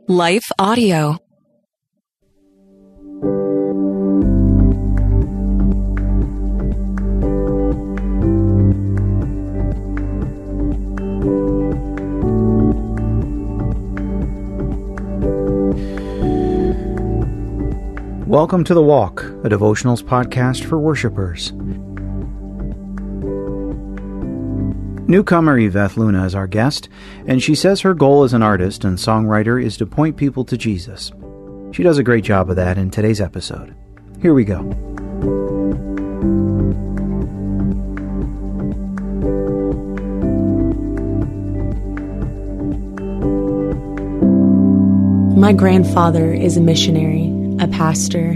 Life Audio. Welcome to The Walk, a devotionals podcast for worshipers. Newcomer Yvette Luna is our guest, and she says her goal as an artist and songwriter is to point people to Jesus. She does a great job of that in today's episode. Here we go. My grandfather is a missionary, a pastor,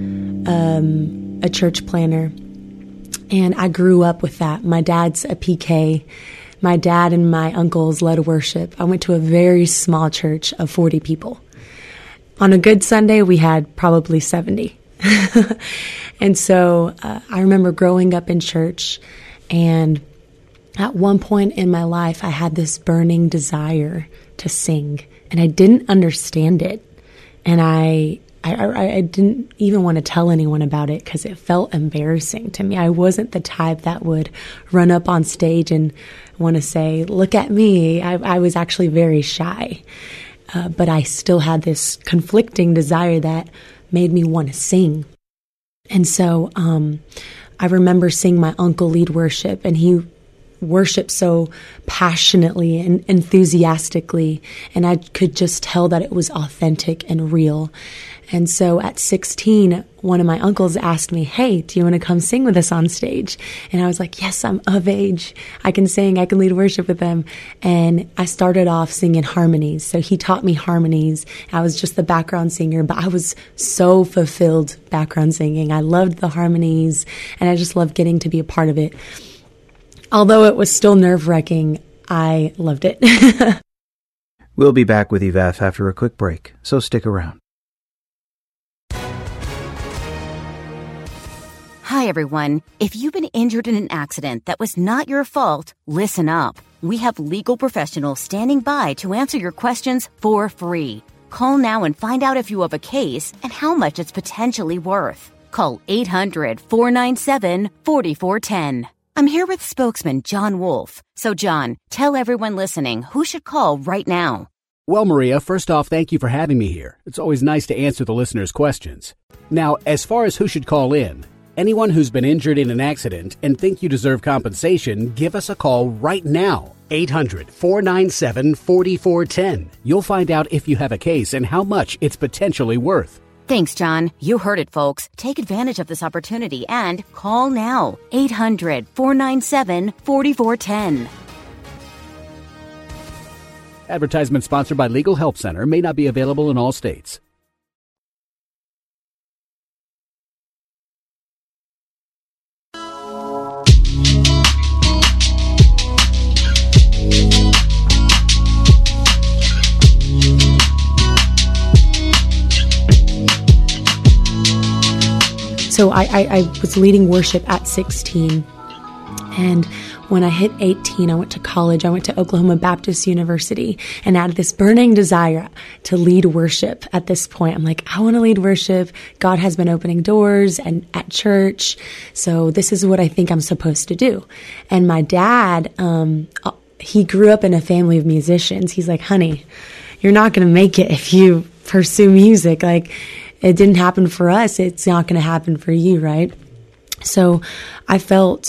a church planner, and I grew up with that. My dad's a PK. My dad and my uncles led worship. I went to a very small church of 40 people. On a good Sunday, we had probably 70. And so I remember growing up in church, and at one point in my life, I had this burning desire to sing, and I didn't understand it. And I didn't even want to tell anyone about it because it felt embarrassing to me. I wasn't the type that would run up on stage and want to say, look at me. I was actually very shy. But I still had this conflicting desire that made me want to sing. And so I remember seeing my uncle lead worship, and he worshiped so passionately and enthusiastically, and I could just tell that it was authentic and real. And so at 16, one of my uncles asked me, hey, do you want to come sing with us on stage? And I was like, yes, I'm of age. I can sing. I can lead worship with them. And I started off singing harmonies. So he taught me harmonies. I was just the background singer, but I was so fulfilled background singing. I loved the harmonies, and I just loved getting to be a part of it. Although it was still nerve-wracking, I loved it. We'll be back with Yvette after a quick break, so stick around. Hi, everyone. If you've been injured in an accident that was not your fault, listen up. We have legal professionals standing by to answer your questions for free. Call now and find out if you have a case and how much it's potentially worth. Call 800-497-4410. I'm here with spokesman John Wolf. So, John, tell everyone listening who should call right now. Well, Maria, first off, thank you for having me here. It's always nice to answer the listeners' questions. Now, as far as who should call in, anyone who's been injured in an accident and think you deserve compensation, give us a call right now. 800-497-4410. You'll find out if you have a case and how much it's potentially worth. Thanks, John. You heard it, folks. Take advantage of this opportunity and call now. 800-497-4410. Advertisement sponsored by Legal Help Center. May not be available in all states. So I was leading worship at 16, and when I hit 18, I went to college. I went to Oklahoma Baptist University, and I had this burning desire to lead worship at this point. I'm like, I want to lead worship. God has been opening doors and at church, so this is what I think I'm supposed to do. And my dad, he grew up in a family of musicians. He's like, honey, you're not going to make it if you pursue music. Like, it didn't happen for us. It's not going to happen for you, right? So I felt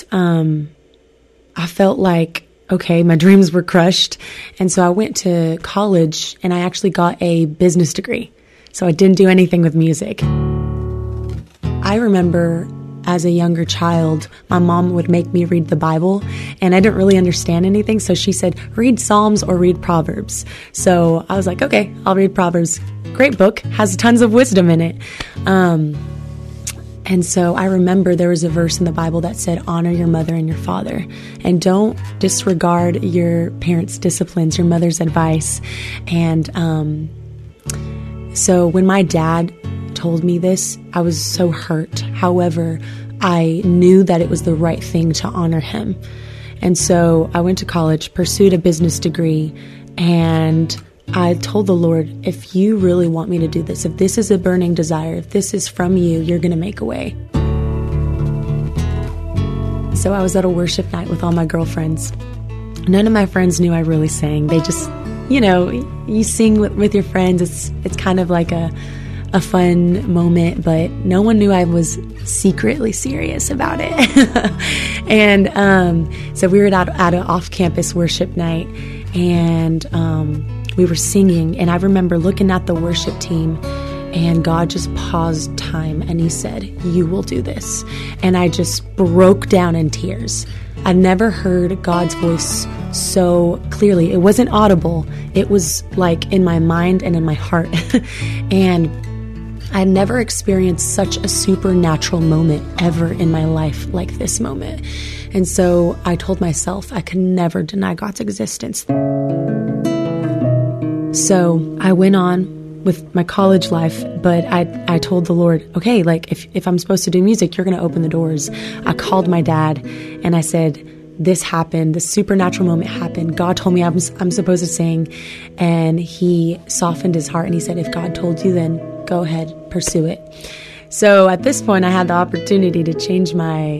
like, okay, my dreams were crushed. And so I went to college, and I actually got a business degree. So I didn't do anything with music. I remember as a younger child, my mom would make me read the Bible, and I didn't really understand anything. So she said, read Psalms or read Proverbs. So I was like, okay, I'll read Proverbs. Great book, has tons of wisdom in it. And so I remember there was a verse in the Bible that said, honor your mother and your father, and don't disregard your parents' disciplines, your mother's advice. And so when my dad told me this, I was so hurt. However, I knew that it was the right thing to honor him. And so I went to college, pursued a business degree, and I told the Lord, if you really want me to do this, if this is a burning desire, if this is from you, you're going to make a way. So I was at a worship night with all my girlfriends. None of my friends knew I really sang. They just, you sing with your friends. It's kind of like a fun moment, but no one knew I was secretly serious about it. And so we were at an off-campus worship night, and we were singing, and I remember looking at the worship team, and God just paused time, and he said, you will do this. And I just broke down in tears. I'd never heard God's voice so clearly. It wasn't audible. It was like in my mind and in my heart. And I had never experienced such a supernatural moment ever in my life like this moment. And so I told myself I could never deny God's existence. So I went on with my college life, but I told the Lord, okay, like if I'm supposed to do music, you're going to open the doors. I called my dad and I said, this happened, this supernatural moment happened. God told me I'm supposed to sing, and he softened his heart and he said, if God told you, then go ahead, pursue it. So at this point, I had the opportunity to change my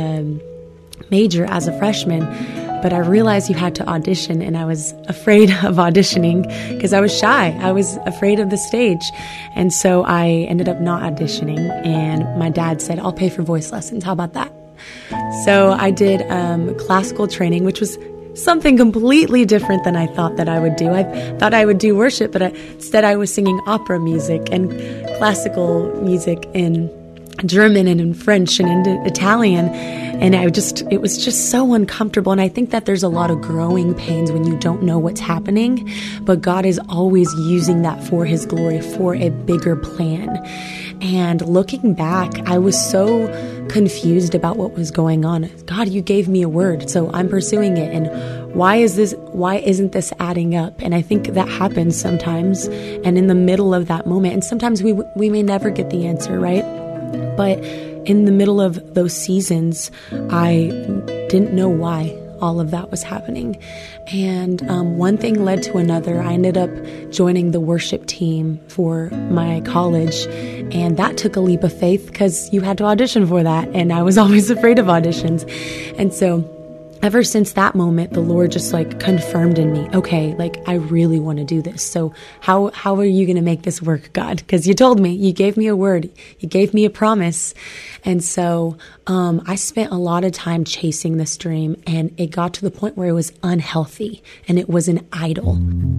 major as a freshman, but I realized you had to audition, and I was afraid of auditioning because I was shy. I was afraid of the stage. And so I ended up not auditioning, and my dad said, I'll pay for voice lessons. How about that? So I did classical training, which was something completely different than I thought that I would do. I thought I would do worship, but instead I was singing opera music and classical music in German and in French and in Italian. And it was just so uncomfortable. And I think that there's a lot of growing pains when you don't know what's happening, but God is always using that for his glory, for a bigger plan. And looking back, I was so confused about what was going on. God, you gave me a word, so I'm pursuing it. And why isn't this adding up? And I think that happens sometimes. And in the middle of that moment, and sometimes we may never get the answer, right? But in the middle of those seasons, I didn't know why all of that was happening. And one thing led to another. I ended up joining the worship team for my college, and that took a leap of faith because you had to audition for that, and I was always afraid of auditions. And so ever since that moment, the Lord just confirmed in me, okay, I really want to do this. So how are you going to make this work, God? Because you told me, you gave me a word, you gave me a promise. And so I spent a lot of time chasing this dream, and it got to the point where it was unhealthy and it was an idol.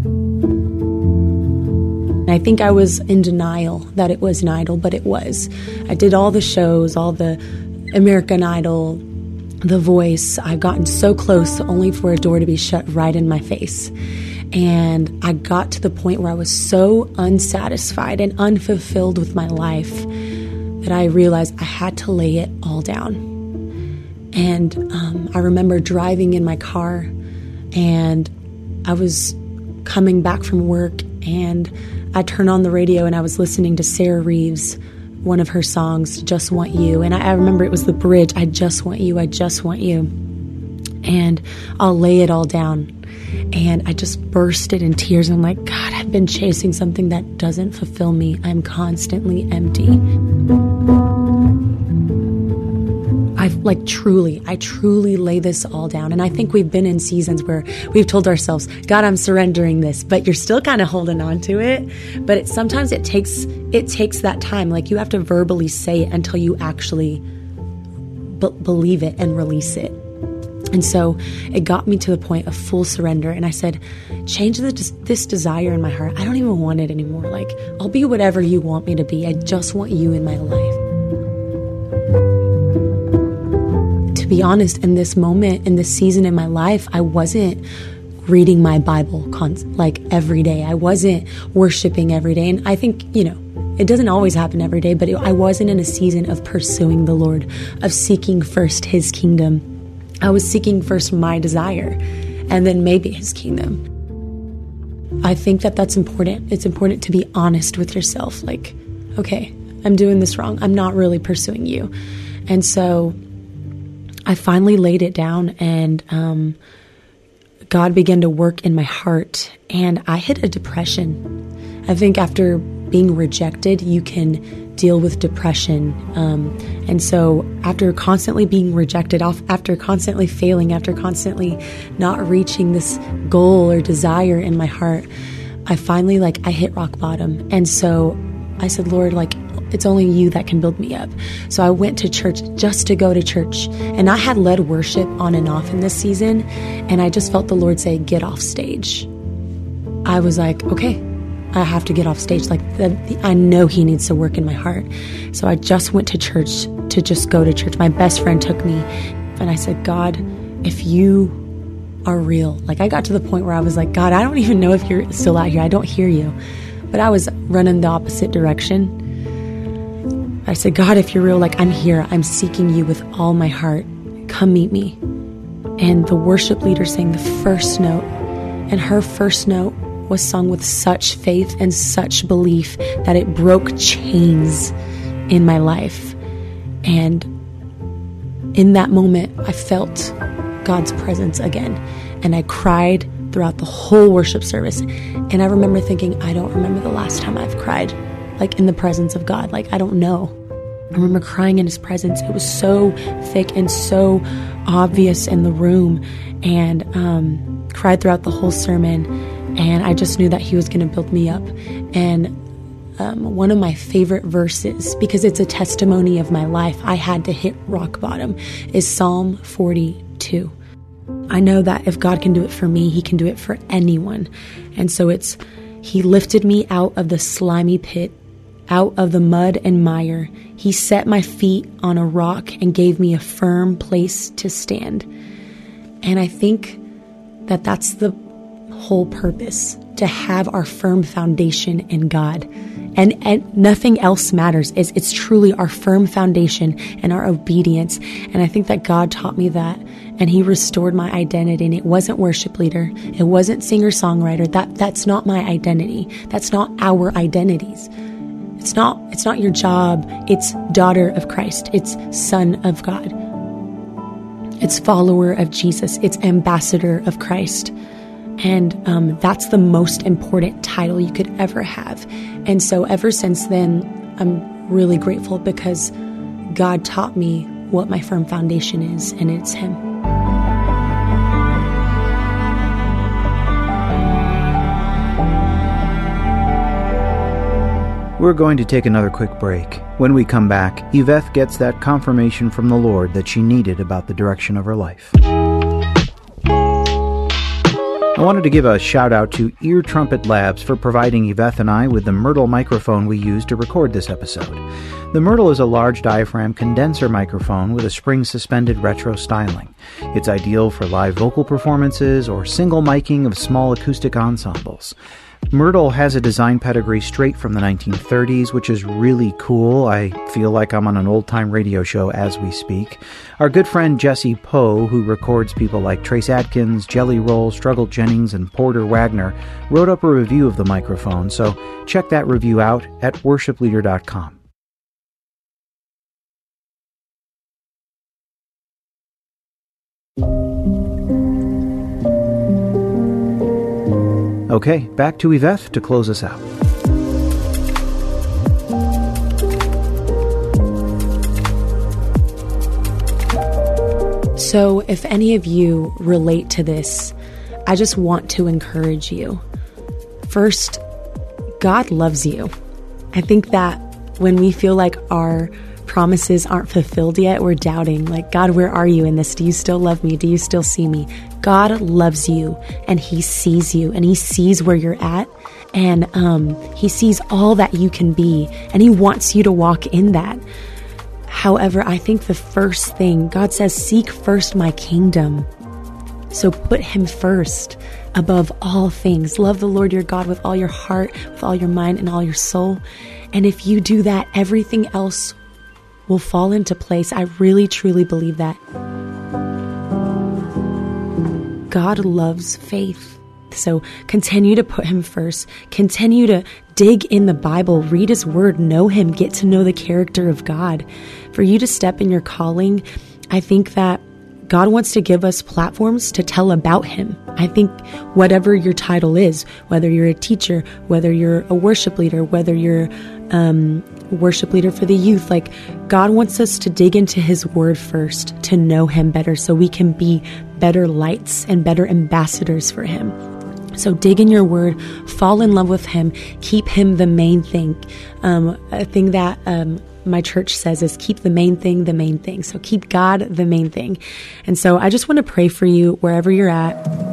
I think I was in denial that it was an idol, but it was. I did all the shows, all the American Idol, The Voice. I've gotten so close only for a door to be shut right in my face. And I got to the point where I was so unsatisfied and unfulfilled with my life that I realized I had to lay it all down. And I remember driving in my car, and I was coming back from work, and I turned on the radio and I was listening to Sarah Reeves, one of her songs, Just Want You. And I remember it was the bridge, I just want you, I just want you. And I'll lay it all down. And I just bursted in tears. I'm like, God, I've been chasing something that doesn't fulfill me. I'm constantly empty. I truly lay this all down. And I think we've been in seasons where we've told ourselves, God, I'm surrendering this, but you're still kind of holding on to it. But sometimes it takes that time. You have to verbally say it until you actually believe it and release it. And so it got me to the point of full surrender. And I said, change this desire in my heart. I don't even want it anymore. I'll be whatever you want me to be. I just want you in my life. To be honest, in this moment, in this season in my life, I wasn't reading my Bible every day. I wasn't worshiping every day. And I think, it doesn't always happen every day, but I wasn't in a season of pursuing the Lord, of seeking first his kingdom. I was seeking first my desire and then maybe his kingdom. I think that that's important. It's important to be honest with yourself. Okay, I'm doing this wrong. I'm not really pursuing you. And so I finally laid it down, and God began to work in my heart, and I hit a depression. I think after being rejected, you can deal with depression. And so after constantly being rejected, after constantly failing, after constantly not reaching this goal or desire in my heart, I finally, I hit rock bottom. And so I said, Lord, it's only you that can build me up. So I went to church just to go to church. And I had led worship on and off in this season. And I just felt the Lord say, get off stage. I was like, okay, I have to get off stage. I know he needs to work in my heart. So I just went to church to just go to church. My best friend took me. And I said, God, if you are real. I got to the point where I was like, God, I don't even know if you're still out here. I don't hear you. But I was running the opposite direction. I said, God, if you're real, I'm here. I'm seeking you with all my heart. Come meet me. And the worship leader sang the first note. And her first note was sung with such faith and such belief that it broke chains in my life. And in that moment, I felt God's presence again. And I cried throughout the whole worship service. And I remember thinking, I don't remember the last time I've cried, in the presence of God. I don't know. I remember crying in his presence. It was so thick and so obvious in the room, and cried throughout the whole sermon. And I just knew that he was going to build me up. And one of my favorite verses, because it's a testimony of my life, I had to hit rock bottom, is Psalm 42. I know that if God can do it for me, he can do it for anyone. And so he lifted me out of the slimy pit, out of the mud and mire. He set my feet on a rock and gave me a firm place to stand. And I think that that's the whole purpose, to have our firm foundation in God. And nothing else matters. It's truly our firm foundation and our obedience. And I think that God taught me that, and he restored my identity. And it wasn't worship leader. It wasn't singer-songwriter. That's not my identity. That's not our identities. It's not your job. It's daughter of Christ. It's son of God. It's follower of Jesus. It's ambassador of Christ. And that's the most important title you could ever have. And so ever since then, I'm really grateful, because God taught me what my firm foundation is, and it's him. We're going to take another quick break. When we come back, Yvette gets that confirmation from the Lord that she needed about the direction of her life. I wanted to give a shout out to Ear Trumpet Labs for providing Yvette and I with the Myrtle microphone we used to record this episode. The Myrtle is a large diaphragm condenser microphone with a spring-suspended retro styling. It's ideal for live vocal performances or single miking of small acoustic ensembles. Myrtle has a design pedigree straight from the 1930s, which is really cool. I feel like I'm on an old-time radio show as we speak. Our good friend Jesse Poe, who records people like Trace Adkins, Jelly Roll, Struggle Jennings, and Porter Wagner, wrote up a review of the microphone, so check that review out at worshipleader.com. Okay, back to Yvette to close us out. So if any of you relate to this, I just want to encourage you. First, God loves you. I think that when we feel like our promises aren't fulfilled yet, we're doubting, God, where are you in this? Do you still love me? Do you still see me? God loves you, and he sees you, and he sees where you're at, and he sees all that you can be, and he wants you to walk in that. However, I think the first thing, God says, seek first my kingdom. So put him first above all things. Love the Lord your God with all your heart, with all your mind, and all your soul. And if you do that, everything else will fall into place. I really, truly believe that. God loves faith. So continue to put him first. Continue to dig in the Bible, read his word, know him, get to know the character of God. For you to step in your calling, I think that God wants to give us platforms to tell about him. I think whatever your title is, whether you're a teacher, whether you're a worship leader, whether you're worship leader for the youth, like God wants us to dig into his word first, to know him better so we can be better lights and better ambassadors for him. So dig in your word, fall in love with him, keep him the main thing. A thing that my church says is keep the main thing the main thing. So keep God the main thing. And so I just want to pray for you wherever you're at.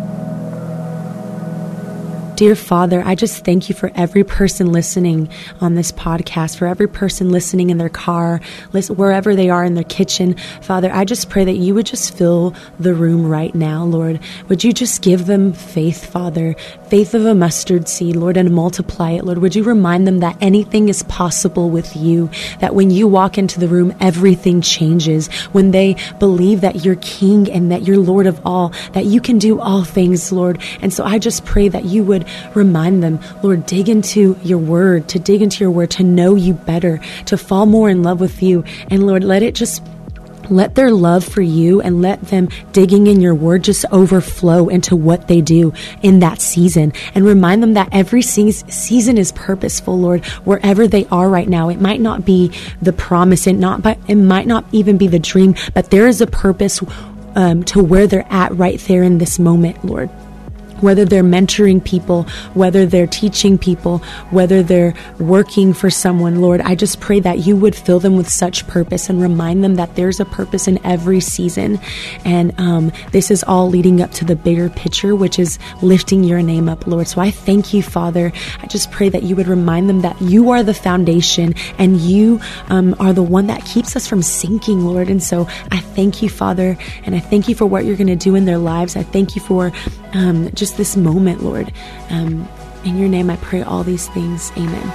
Dear Father, I just thank you for every person listening on this podcast, for every person listening in their car, wherever they are in their kitchen. Father, I just pray that you would just fill the room right now, Lord. Would you just give them faith, Father, faith of a mustard seed, Lord, and multiply it, Lord. Would you remind them that anything is possible with you, that when you walk into the room, everything changes. When they believe that you're King and that you're Lord of all, that you can do all things, Lord. And so I just pray that you would remind them, Lord, dig into your word, to know you better, to fall more in love with you. And Lord, let their love for you and let them digging in your word just overflow into what they do in that season. And remind them that every season is purposeful, Lord, wherever they are right now. It might not be the promise, it might not even be the dream, but there is a purpose to where they're at right there in this moment, Lord. Whether they're mentoring people, whether they're teaching people, whether they're working for someone, Lord, I just pray that you would fill them with such purpose and remind them that there's a purpose in every season. And this is all leading up to the bigger picture, which is lifting your name up, Lord. So I thank you, Father. I just pray that you would remind them that you are the foundation and you are the one that keeps us from sinking, Lord. And so I thank you, Father, and I thank you for what you're going to do in their lives. I thank you for just this moment, Lord. In your name, I pray all these things. Amen.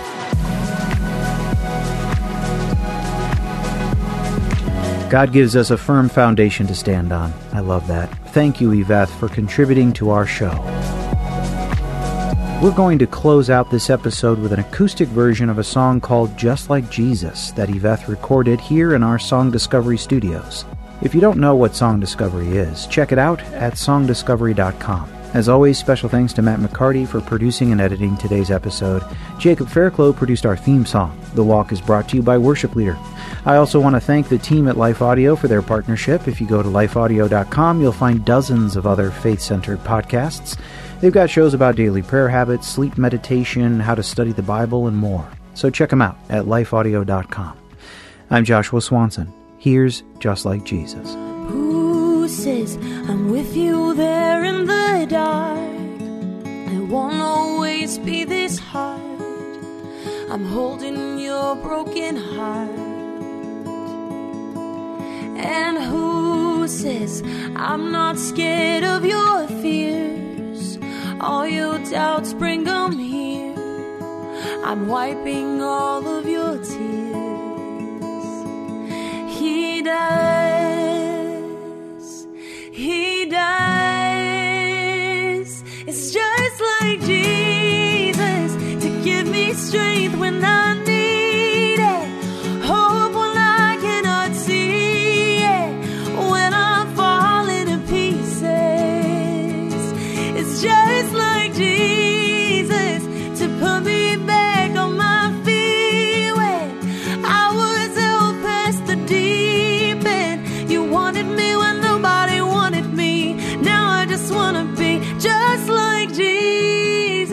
God gives us a firm foundation to stand on. I love that. Thank you, Yvette, for contributing to our show. We're going to close out this episode with an acoustic version of a song called Just Like Jesus that Yvette recorded here in our Song Discovery studios. If you don't know what Song Discovery is, check it out at songdiscovery.com. As always, special thanks to Matt McCarty for producing and editing today's episode. Jacob Fairclough produced our theme song. The Walk is brought to you by Worship Leader. I also want to thank the team at Life Audio for their partnership. If you go to lifeaudio.com, you'll find dozens of other faith-centered podcasts. They've got shows about daily prayer habits, sleep meditation, how to study the Bible, and more. So check them out at lifeaudio.com. I'm Joshua Swanson. Here's Just Like Jesus. Who says I'm with you there in the dark? It won't always be this hard. I'm holding your broken heart. And who says I'm not scared of your fears? All your doubts, bring them here. I'm wiping all of your tears. He does. It's just like Jesus to give me strength when I need it, hope when I cannot see it, when I'm falling to pieces. It's just like Jesus to put me back on my feet when I was held past the deep end. You wanted me when nobody wanted me. Now I just want to be just like Jesus.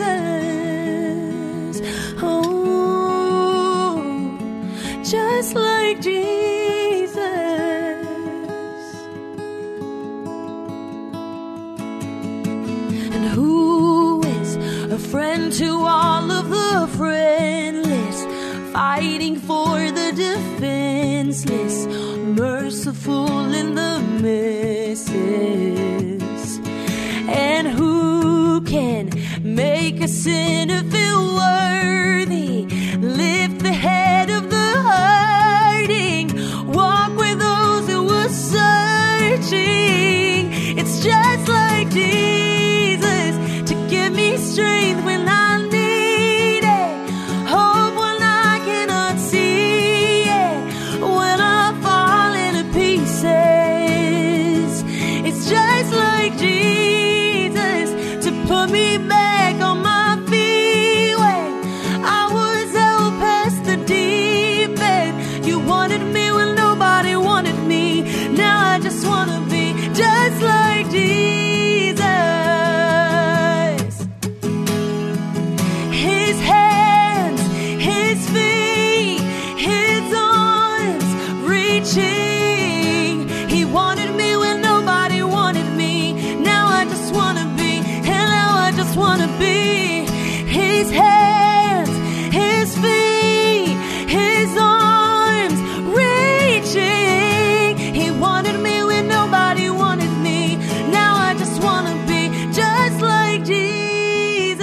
Oh, just like Jesus. And who is a friend to all of the friendless, fighting for the defenseless, merciful in the messes? And who can make a sinner feel worthy, lift the head of the hurting, walk with those who were searching? It's just like Jesus to give me strength when I need it, hope when I cannot see it, when I'm falling to pieces. His hands, His feet, His arms reaching. He wanted me when nobody wanted me. Now I just want to be just like Jesus.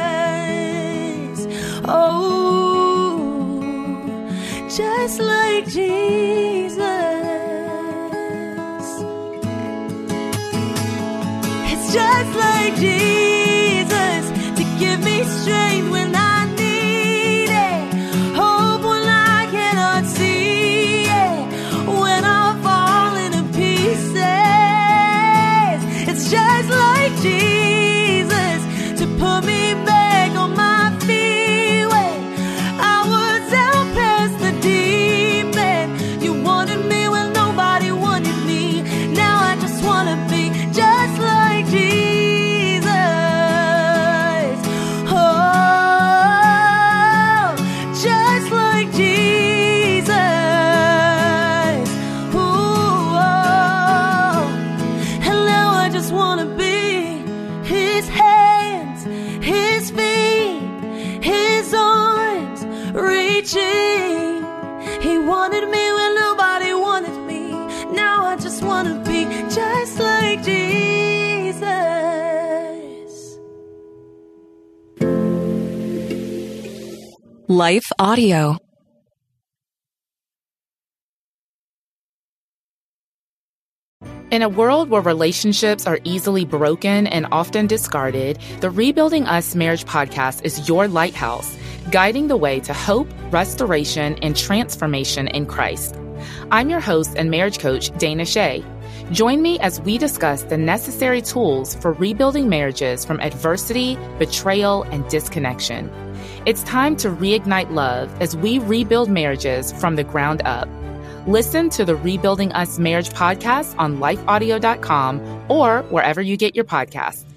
Oh, just like Jesus. It's just like Jesus to give me strength when I need it, hope when I cannot see it, when I fall into pieces. It's just like Jesus to put me back on my feet when I was out past the deep end. You wanted me when nobody wanted me. Now I just want to be just like Jesus. Oh, just like Jesus. Ooh, oh. And now I just want to be His hands, His feet, His arms reaching. He wanted me when nobody wanted me. Now I just want to be just like Jesus. Life Audio. In a world where relationships are easily broken and often discarded, the Rebuilding Us Marriage podcast is your lighthouse, guiding the way to hope, restoration, and transformation in Christ. I'm your host and marriage coach, Dana Shea. Join me as we discuss the necessary tools for rebuilding marriages from adversity, betrayal, and disconnection. It's time to reignite love as we rebuild marriages from the ground up. Listen to the Rebuilding Us Marriage podcast on lifeaudio.com or wherever you get your podcasts.